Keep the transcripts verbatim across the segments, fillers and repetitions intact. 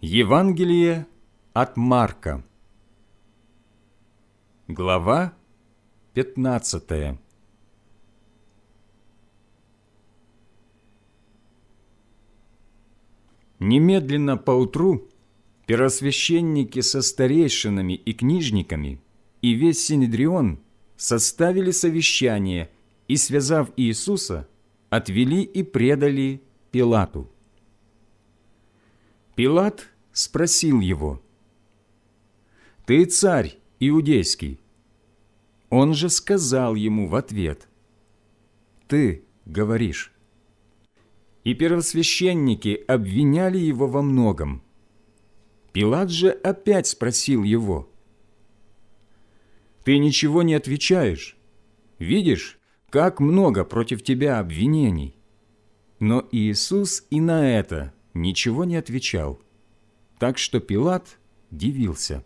Евангелие от Марка, глава пятнадцатая. Немедленно поутру первосвященники со старейшинами и книжниками и весь Синедрион составили совещание и, связав Иисуса, отвели и предали Пилату. Пилат спросил его: «Ты царь иудейский?» Он же сказал ему в ответ: «Ты говоришь». И первосвященники обвиняли его во многом. Пилат же опять спросил его: «Ты ничего не отвечаешь? Видишь, как много против тебя обвинений?» Но Иисус и на это ничего не отвечал, так что Пилат дивился.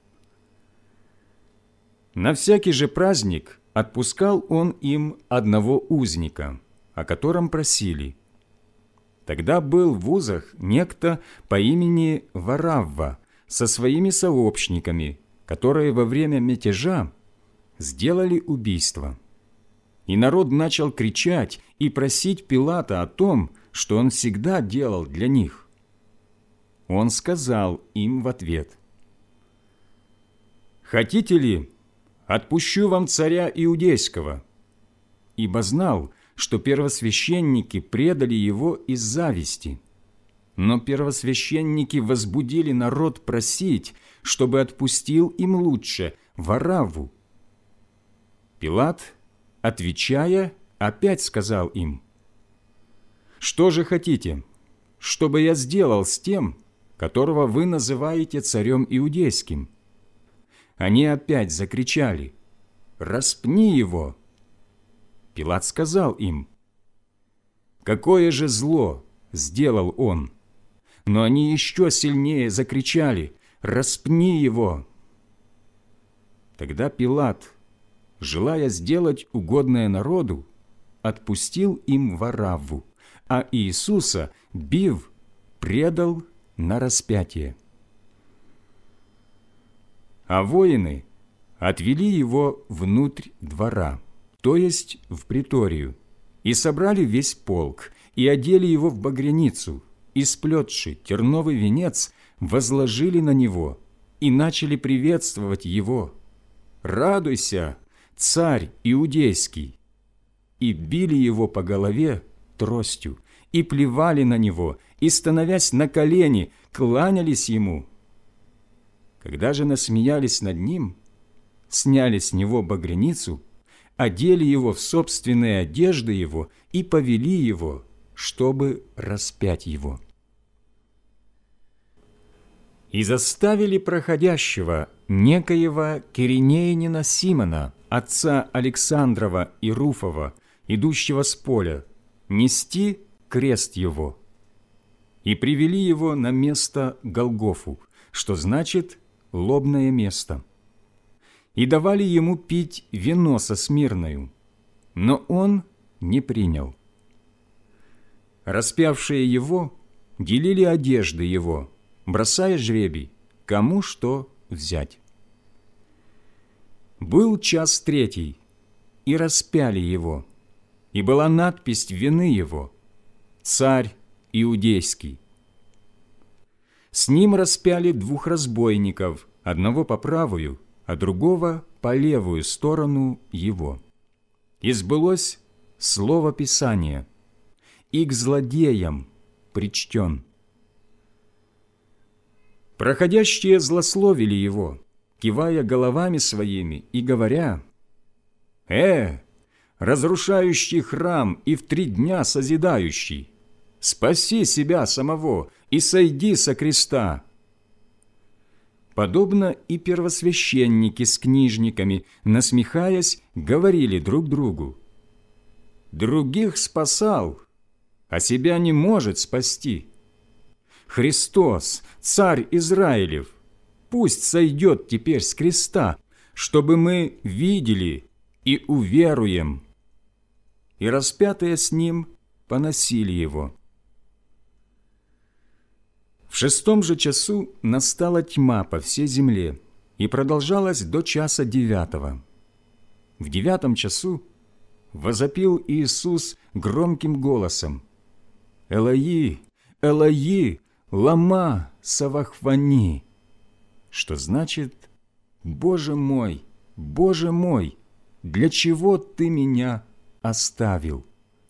На всякий же праздник отпускал он им одного узника, о котором просили. Тогда был в узах некто по имени Варавва со своими сообщниками, которые во время мятежа сделали убийство. И народ начал кричать и просить Пилата о том, что он всегда делал для них. Он сказал им в ответ: «Хотите ли, отпущу вам царя иудейского?» Ибо знал, что первосвященники предали его из зависти. Но первосвященники возбудили народ просить, чтобы отпустил им лучше Варавву. Пилат, отвечая, опять сказал им: «Что же хотите, чтобы я сделал с тем, которого вы называете царем иудейским?» Они опять закричали: «Распни его!» Пилат сказал им: «Какое же зло сделал он?» Но они еще сильнее закричали: «Распни его!» Тогда Пилат, желая сделать угодное народу, отпустил им Варавву, а Иисуса, бив, предал на распятие. А воины отвели его внутрь двора, то есть в приторию, и собрали весь полк, и одели его в багряницу, и, сплетши терновый венец, возложили на него, и начали приветствовать его: «Радуйся, царь иудейский!» И били его по голове тростью, и плевали на него, и, становясь на колени, кланялись ему. Когда же насмеялись над ним, сняли с него багряницу, одели его в собственные одежды его и повели его, чтобы распять его. И заставили проходящего некоего киринеянина Симона, отца Александрова и Руфова, идущего с поля, нести крест его. И привели его на место Голгофу, что значит «лобное место». И давали ему пить вино со смирною, но он не принял. Распявшие его делили одежды его, бросая жребий, кому что взять. Был час третий, и распяли его, и была надпись вины его: «Царь иудейский». С ним распяли двух разбойников, одного по правую, а другого по левую сторону его. И сбылось слово Писания: «И к злодеям причтен». Проходящие злословили его, кивая головами своими и говоря: «Э, разрушающий храм и в три дня созидающий, спаси себя самого и сойди со креста». Подобно и первосвященники с книжниками, насмехаясь, говорили друг другу: «Других спасал, а себя не может спасти. Христос, Царь Израилев, пусть сойдет теперь с креста, чтобы мы видели и уверуем». И распятые с ним поносили его. В шестом же часу настала тьма по всей земле и продолжалась до часа девятого. В девятом часу возопил Иисус громким голосом: «Элои, Элои, лама савахвани», что значит: «Боже мой, Боже мой, для чего Ты меня оставил?»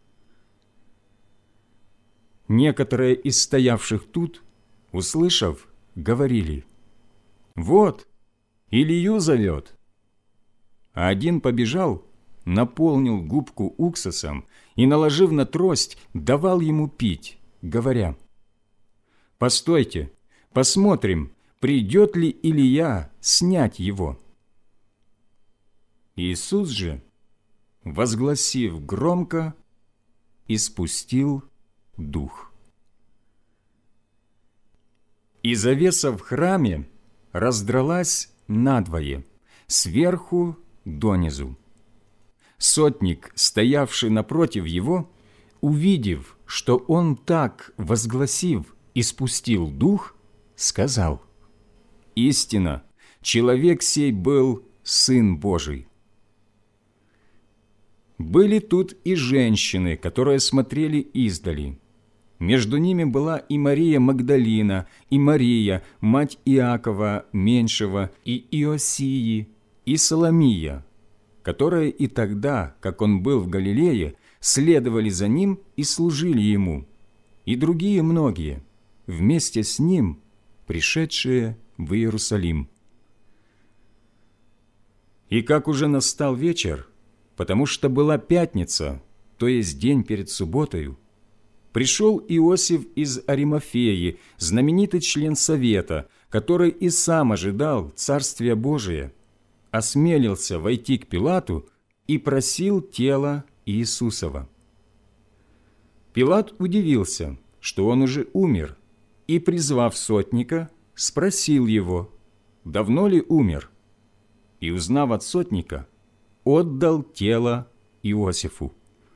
Некоторые из стоявших тут, услышав, говорили: «Вот, Илию зовет». А один побежал, наполнил губку уксусом и, наложив на трость, давал ему пить, говоря: «Постойте, посмотрим, придет ли Илия снять его». Иисус же, возгласив громко, испустил дух. И завеса в храме раздралась надвое, сверху донизу. Сотник, стоявший напротив его, увидев, что он так, возгласив, испустил дух, сказал: «Истинно, человек сей был Сын Божий». Были тут и женщины, которые смотрели издали. Между ними была и Мария Магдалина, и Мария, мать Иакова Меньшего, и Иосии, и Соломия, которые и тогда, как он был в Галилее, следовали за ним и служили ему, и другие многие, вместе с ним, пришедшие в Иерусалим. И как уже настал вечер, потому что была пятница, то есть день перед субботою, пришел Иосиф из Аримафеи, знаменитый член совета, который и сам ожидал Царствия Божия, осмелился войти к Пилату и просил тело Иисусова. Пилат удивился, что он уже умер, и, призвав сотника, спросил его, давно ли умер, и, узнав от сотника, отдал тело Иосифу.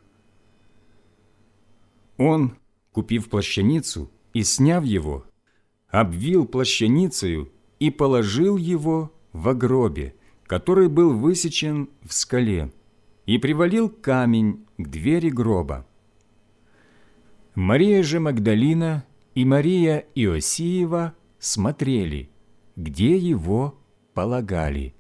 Он, купив плащаницу и сняв его, обвил плащаницею и положил его во гробе, который был высечен в скале, и привалил камень к двери гроба. Мария же Магдалина и Мария Иосиева смотрели, где его полагали.